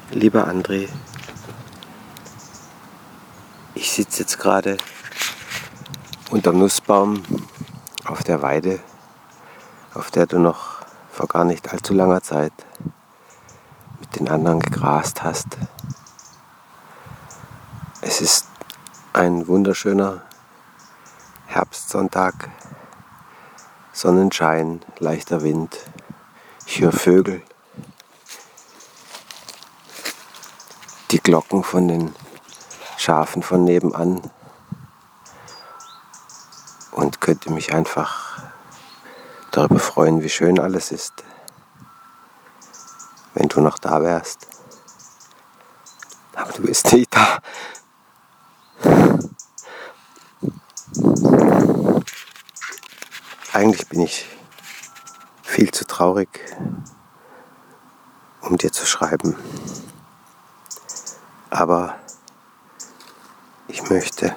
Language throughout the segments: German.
Lieber André, ich sitze jetzt gerade unterm Nussbaum auf der Weide, auf der du noch vor gar nicht allzu langer Zeit mit den anderen gegrast hast. Es ist ein wunderschöner Herbstsonntag, Sonnenschein, leichter Wind, ich höre Vögel, die Glocken von den Schafen von nebenan und könnte mich einfach darüber freuen, wie schön alles ist, wenn du noch da wärst. Aber du bist nicht da. Eigentlich bin ich viel zu traurig, um dir zu schreiben. Aber ich möchte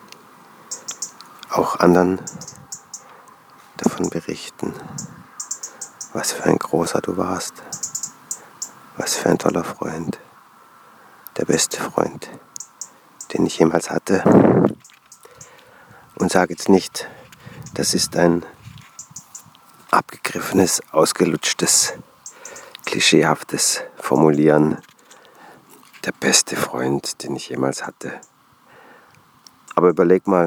auch anderen davon berichten, was für ein großer du warst, was für ein toller Freund, der beste Freund, den ich jemals hatte. Und sage jetzt nicht, das ist ein abgegriffenes, ausgelutschtes, klischeehaftes Formulieren, der beste Freund, den ich jemals hatte. Aber überleg mal,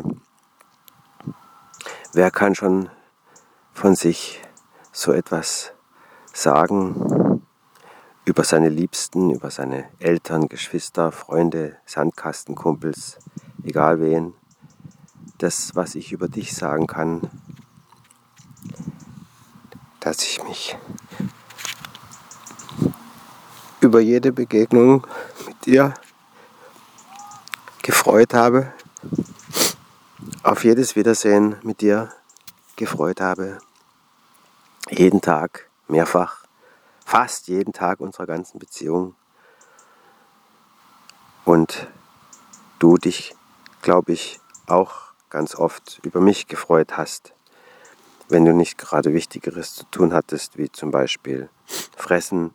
wer kann schon von sich so etwas sagen über seine Liebsten, über seine Eltern, Geschwister, Freunde, Sandkastenkumpels, egal wen. Das, was ich über dich sagen kann, dass ich mich über jede Begegnung mit dir gefreut habe, auf jedes Wiedersehen mit dir gefreut habe, jeden Tag, mehrfach, fast jeden Tag unserer ganzen Beziehung. Und du dich, glaube ich, auch ganz oft über mich gefreut hast, wenn du nicht gerade Wichtigeres zu tun hattest, wie zum Beispiel Fressen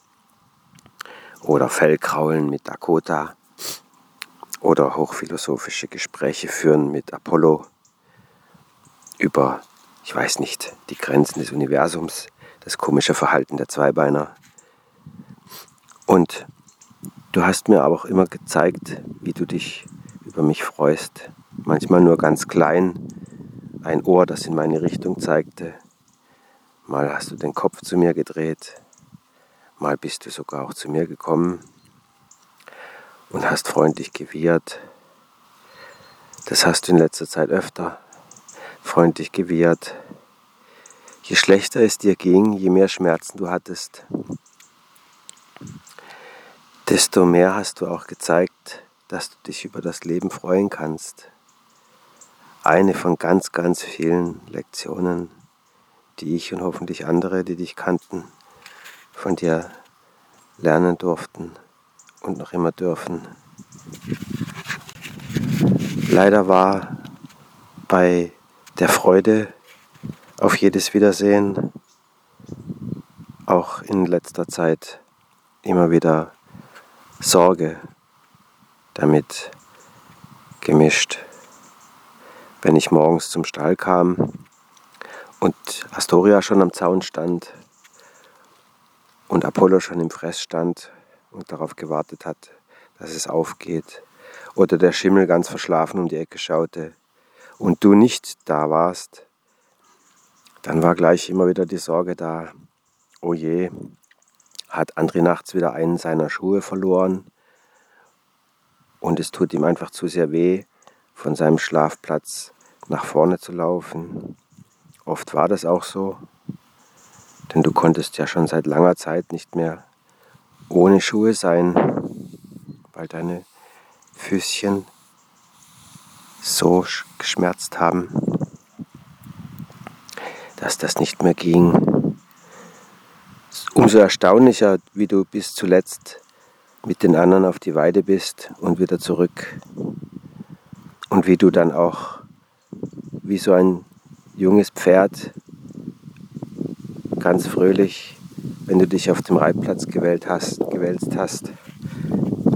oder Fellkraulen mit Dakota oder hochphilosophische Gespräche führen mit Apollo über, ich weiß nicht, die Grenzen des Universums, das komische Verhalten der Zweibeiner. Und du hast mir aber auch immer gezeigt, wie du dich über mich freust. Manchmal nur ganz klein, ein Ohr, das in meine Richtung zeigte. Mal hast du den Kopf zu mir gedreht. Mal bist du sogar auch zu mir gekommen und hast freundlich gewiehert. Das hast du in letzter Zeit öfter freundlich gewiehert. Je schlechter es dir ging, je mehr Schmerzen du hattest, desto mehr hast du auch gezeigt, dass du dich über das Leben freuen kannst. Eine von ganz, ganz vielen Lektionen, die ich und hoffentlich andere, die dich kannten, von dir lernen durften und noch immer dürfen. Leider war bei der Freude auf jedes Wiedersehen auch in letzter Zeit immer wieder Sorge damit gemischt. Wenn ich morgens zum Stall kam und Astoria schon am Zaun stand und Apollo schon im Fress stand und darauf gewartet hat, dass es aufgeht, oder der Schimmel ganz verschlafen um die Ecke schaute und du nicht da warst, dann war gleich immer wieder die Sorge da, oh je, hat André nachts wieder einen seiner Schuhe verloren und es tut ihm einfach zu sehr weh, von seinem Schlafplatz nach vorne zu laufen. Oft war das auch so, denn du konntest ja schon seit langer Zeit nicht mehr ohne Schuhe sein, weil deine Füßchen so geschmerzt haben, dass das nicht mehr ging. Umso erstaunlicher, wie du bis zuletzt mit den anderen auf die Weide bist und wieder zurück. Und wie du dann auch wie so ein junges Pferd ganz fröhlich, wenn du dich auf dem Reitplatz gewälzt hast,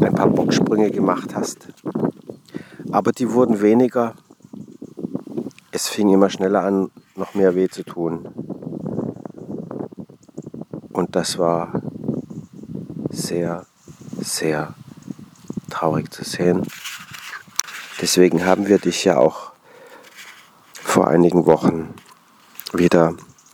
ein paar Bocksprünge gemacht hast. Aber die wurden weniger. Es fing immer schneller an, noch mehr weh zu tun. Und das war sehr, sehr traurig zu sehen. Deswegen haben wir dich ja auch vor einigen Wochen wieder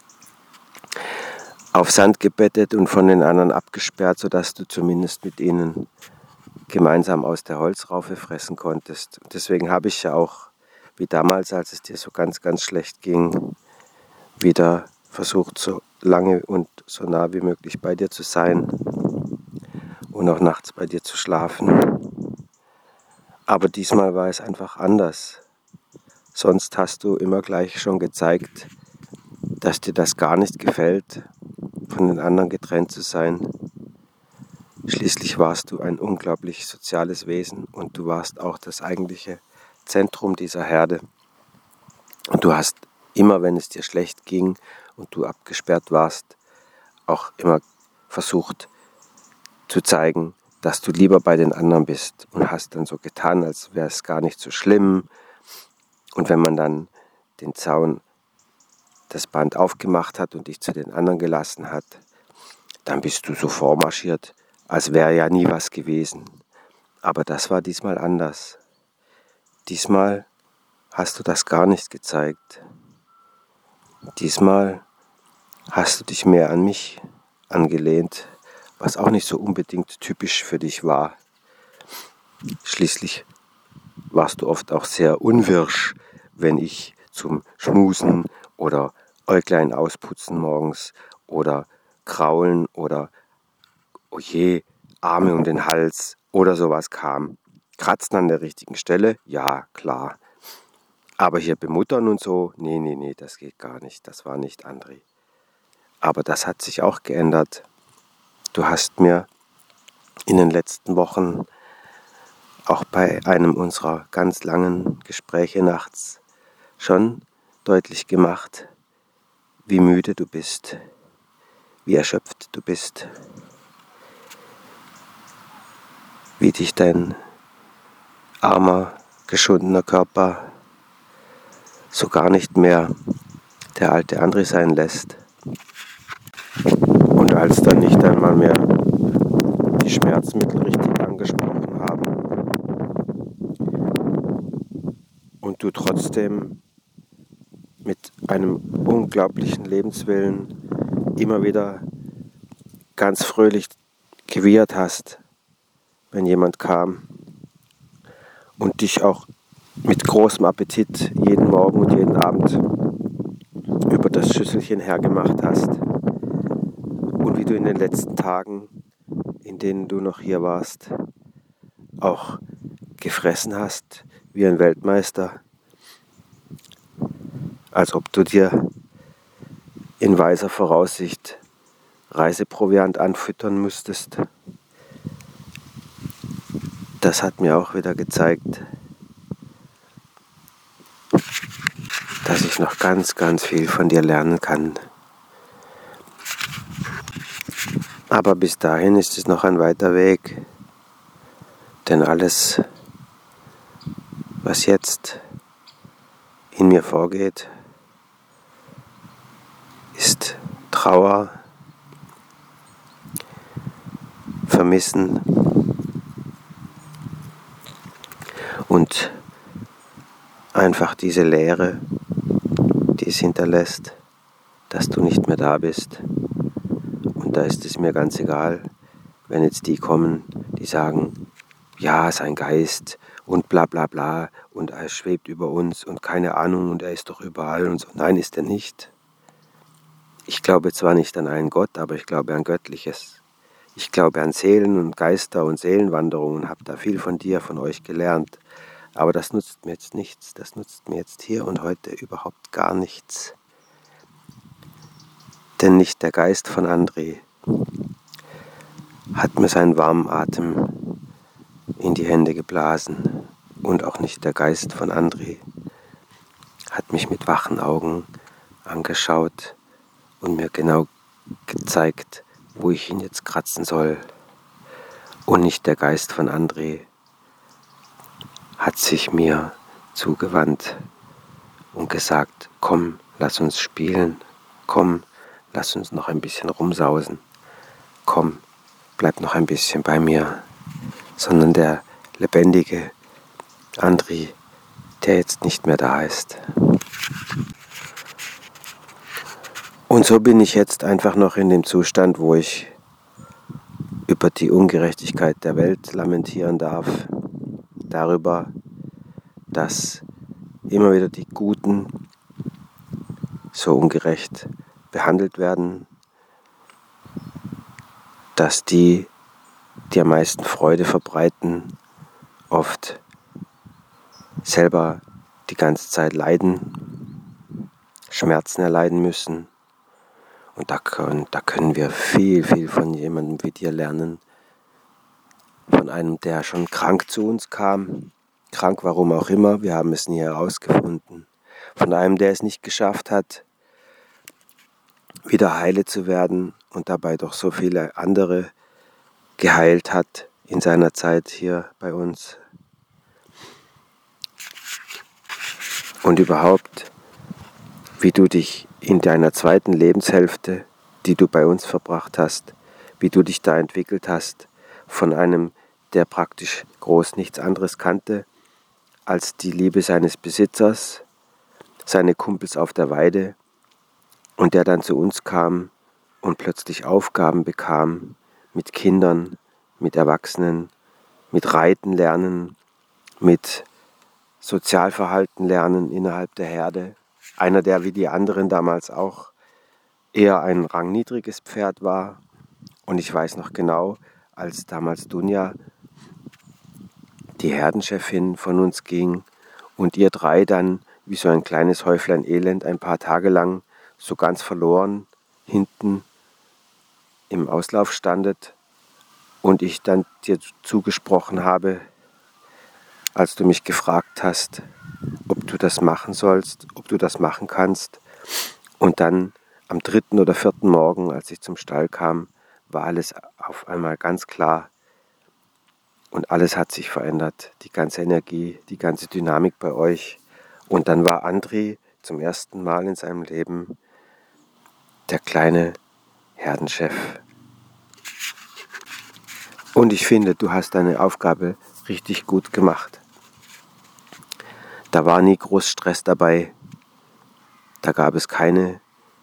auf Sand gebettet und von den anderen abgesperrt, sodass du zumindest mit ihnen gemeinsam aus der Holzraufe fressen konntest. Deswegen habe ich ja auch, wie damals, als es dir so ganz, ganz schlecht ging, wieder versucht, so lange und so nah wie möglich bei dir zu sein und auch nachts bei dir zu schlafen. Aber diesmal war es einfach anders. Sonst hast du immer gleich schon gezeigt, dass dir das gar nicht gefällt, von den anderen getrennt zu sein. Schließlich warst du ein unglaublich soziales Wesen und du warst auch das eigentliche Zentrum dieser Herde. Und du hast immer, wenn es dir schlecht ging und du abgesperrt warst, auch immer versucht zu zeigen, dass du lieber bei den anderen bist und hast dann so getan, als wäre es gar nicht so schlimm. Und wenn man dann den Zaun, das Band aufgemacht hat und dich zu den anderen gelassen hat, dann bist du so vormarschiert, als wäre ja nie was gewesen. Aber das war diesmal anders. Diesmal hast du das gar nicht gezeigt. Diesmal hast du dich mehr an mich angelehnt, was auch nicht so unbedingt typisch für dich war. Schließlich warst du oft auch sehr unwirsch, wenn ich zum Schmusen oder Äuglein ausputzen morgens oder kraulen oder oje, Arme um den Hals oder sowas kam. Kratzen an der richtigen Stelle? Ja, klar. Aber hier bemuttern und so? Nee, das geht gar nicht. Das war nicht André. Aber das hat sich auch geändert. Du hast mir in den letzten Wochen auch bei einem unserer ganz langen Gespräche nachts schon deutlich gemacht, wie müde du bist, wie erschöpft du bist, wie dich dein armer, geschundener Körper so gar nicht mehr der alte André sein lässt. Und als dann nicht einmal mehr die Schmerzmittel richtig angesprochen haben und du trotzdem mit einem unglaublichen Lebenswillen immer wieder ganz fröhlich gewidert hast, wenn jemand kam und dich auch mit großem Appetit jeden Morgen und jeden Abend über das Schüsselchen hergemacht hast und wie du in den letzten Tagen, in denen du noch hier warst, auch gefressen hast wie ein Weltmeister, als ob du dir in weiser Voraussicht Reiseproviant anfüttern müsstest. Das hat mir auch wieder gezeigt, dass ich noch ganz, ganz viel von dir lernen kann. Aber bis dahin ist es noch ein weiter Weg, denn alles, was jetzt in mir vorgeht, ist Trauer, Vermissen und einfach diese Leere, die es hinterlässt, dass du nicht mehr da bist. Und da ist es mir ganz egal, wenn jetzt die kommen, die sagen, ja, sein Geist und bla bla bla und er schwebt über uns und keine Ahnung und er ist doch überall und so. Nein, ist er nicht. Ich glaube zwar nicht an einen Gott, aber ich glaube an Göttliches. Ich glaube an Seelen und Geister und Seelenwanderungen und habe da viel von dir, von euch gelernt. Aber das nutzt mir jetzt nichts. Das nutzt mir jetzt hier und heute überhaupt gar nichts. Denn nicht der Geist von André hat mir seinen warmen Atem in die Hände geblasen. Und auch nicht der Geist von André hat mich mit wachen Augen angeschaut und mir genau gezeigt, wo ich ihn jetzt kratzen soll Und nicht der Geist von André hat sich mir zugewandt und gesagt, komm, lass uns spielen, komm, lass uns noch ein bisschen rumsausen, komm, bleib noch ein bisschen bei mir, sondern der lebendige André, der jetzt nicht mehr da ist. Und so bin ich jetzt einfach noch in dem Zustand, wo ich über die Ungerechtigkeit der Welt lamentieren darf, darüber, dass immer wieder die Guten so ungerecht behandelt werden, dass die am meisten Freude verbreiten, oft selber die ganze Zeit leiden, Schmerzen erleiden müssen. Und da können wir viel, viel von jemandem wie dir lernen. Von einem, der schon krank zu uns kam. Krank, warum auch immer, wir haben es nie herausgefunden. Von einem, der es nicht geschafft hat, wieder heile zu werden und dabei doch so viele andere geheilt hat in seiner Zeit hier bei uns. Und überhaupt, wie du dich in deiner zweiten Lebenshälfte, die du bei uns verbracht hast, wie du dich da entwickelt hast, von einem, der praktisch groß nichts anderes kannte, als die Liebe seines Besitzers, seine Kumpels auf der Weide, und der dann zu uns kam und plötzlich Aufgaben bekam mit Kindern, mit Erwachsenen, mit Reiten lernen, mit Sozialverhalten lernen innerhalb der Herde. Einer, der wie die anderen damals auch eher ein rangniedriges Pferd war. Und ich weiß noch genau, als damals Dunja, die Herdenchefin, von uns ging und ihr drei dann wie so ein kleines Häuflein Elend ein paar Tage lang so ganz verloren hinten im Auslauf standet und ich dann dir zugesprochen habe, als du mich gefragt hast, ob du das machen sollst, ob du das machen kannst. Und dann am 3. oder 4. Morgen, als ich zum Stall kam, war alles auf einmal ganz klar und alles hat sich verändert. Die ganze Energie, die ganze Dynamik bei euch. Und dann war André zum ersten Mal in seinem Leben der kleine Herdenchef. Und ich finde, du hast deine Aufgabe richtig gut gemacht. Da war nie groß Stress dabei. Da gab es keine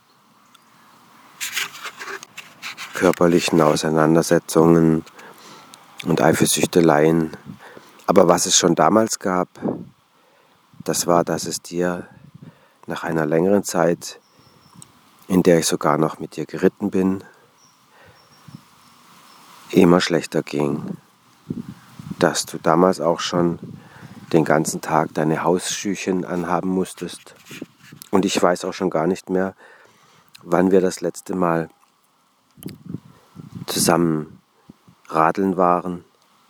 körperlichen Auseinandersetzungen und Eifersüchteleien. Aber was es schon damals gab, das war, dass es dir nach einer längeren Zeit, in der ich sogar noch mit dir geritten bin, immer schlechter ging. Dass du damals auch schon den ganzen Tag deine Hausschüchen anhaben musstest. Und ich weiß auch schon gar nicht mehr, wann wir das letzte Mal zusammen radeln waren.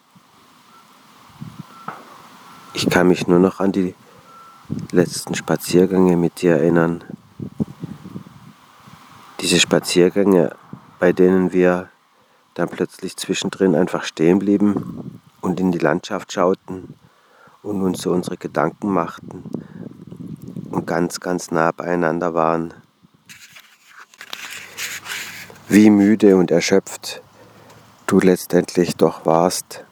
Ich kann mich nur noch an die letzten Spaziergänge mit dir erinnern. Diese Spaziergänge, bei denen wir dann plötzlich zwischendrin einfach stehen blieben und in die Landschaft schauten und uns so unsere Gedanken machten und ganz, ganz nah beieinander waren. Wie müde und erschöpft du letztendlich doch warst,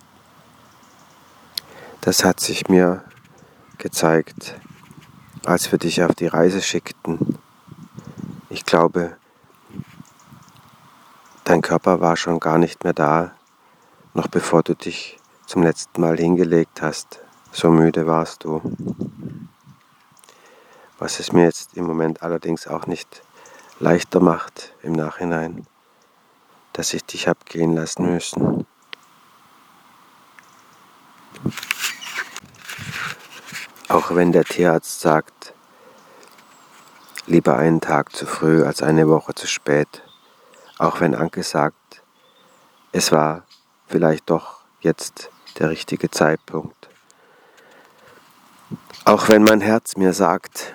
das hat sich mir gezeigt, als wir dich auf die Reise schickten. Ich glaube, dein Körper war schon gar nicht mehr da, noch bevor du dich zum letzten Mal hingelegt hast. So müde warst du. Was es mir jetzt im Moment allerdings auch nicht leichter macht im Nachhinein, dass ich dich habe gehen lassen müssen. Auch wenn der Tierarzt sagt, lieber einen Tag zu früh als eine Woche zu spät. Auch wenn Anke sagt, es war vielleicht doch jetzt der richtige Zeitpunkt. Auch wenn mein Herz mir sagt,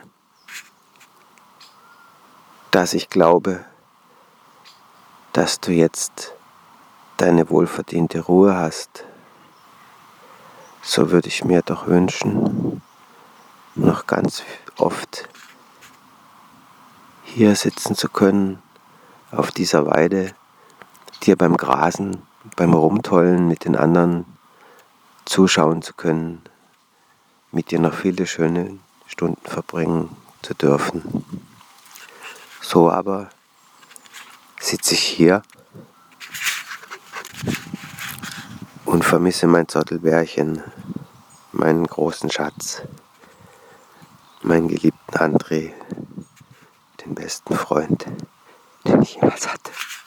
dass ich glaube, dass du jetzt deine wohlverdiente Ruhe hast, so würde ich mir doch wünschen, noch ganz oft hier sitzen zu können, auf dieser Weide, dir beim Grasen, beim Rumtollen mit den anderen zuschauen zu können, mit dir noch viele schöne Stunden verbringen zu dürfen. So aber sitze ich hier und vermisse mein Zottelbärchen, meinen großen Schatz, meinen geliebten André, den besten Freund, den ich jemals hatte.